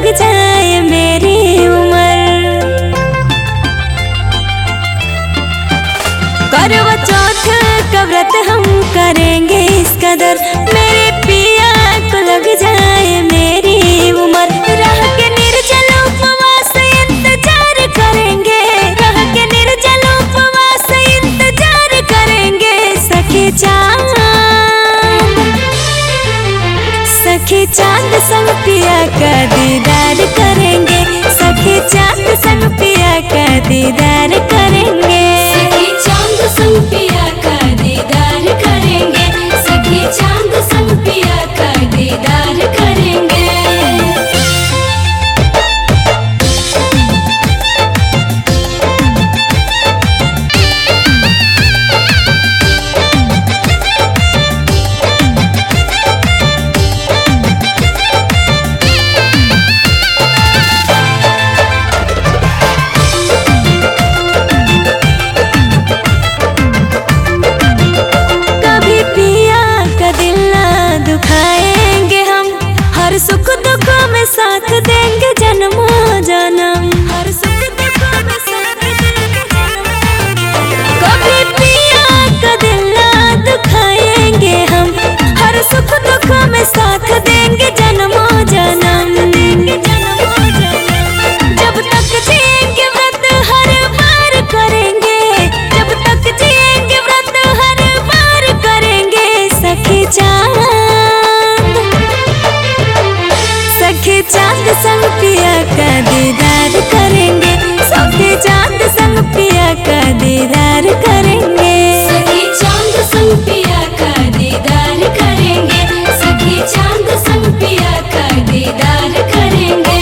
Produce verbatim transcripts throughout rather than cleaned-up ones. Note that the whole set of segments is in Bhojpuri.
जाए मेरी उम्र। करवा चौथ का व्रत हम करेंगे इस कदर, मेरे पिया को लग जाए मेरी उम्र। रह के निर्जल उपवास इंतजार करेंगे, रह के निर्जल उपवास इंतजार करेंगे। सखी चांद सखी चांद संग पिया का दीदार करेंगे, सखी चांद संग पिया का दीदार करेंगे। सखी चांद संग पिया का दीदार करेंगे, सखी चांद संग पिया का दीदार करेंगे। सुख दुख में साथ देंगे जन्मों जन्म, हर सुख दुख में साथ देंगे जन्मों जन्म। कभी पिया का दिल ना दुखाएंगे हम, हर सुख दुख में साथ देंगे जन्मों जन्म। जब तक जिएंगे व्रत हर बार करेंगे, जब तक जिएंगे व्रत हर बार करेंगे। सखी चांद सखी चांद संग पिया का दीदार करेंगे, सखी चांद संग पिया का दीदार करेंगे। सखी चांद संग पिया का दीदार करेंगे, सखी चांद संग पिया का दीदार करेंगे।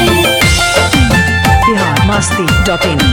Bihar Masti dot in.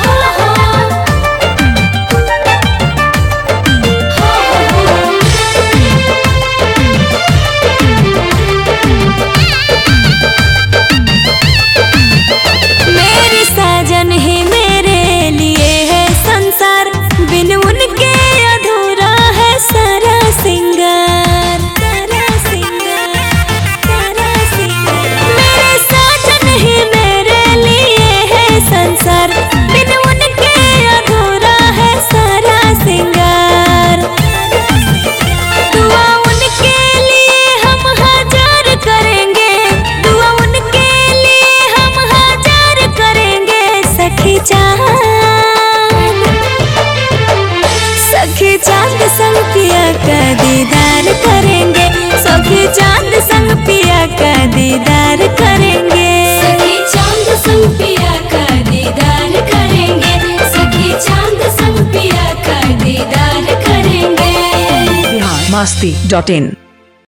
सखी चांद संग पिया का दीदार करेंगे, सखी चांद संग पिया का दीदार करेंगे। सखी चांद संग पिया का दीदार करेंगे, सखी चांद संग पिया का दीदार करेंगे। बिहार मस्ती डॉट इन।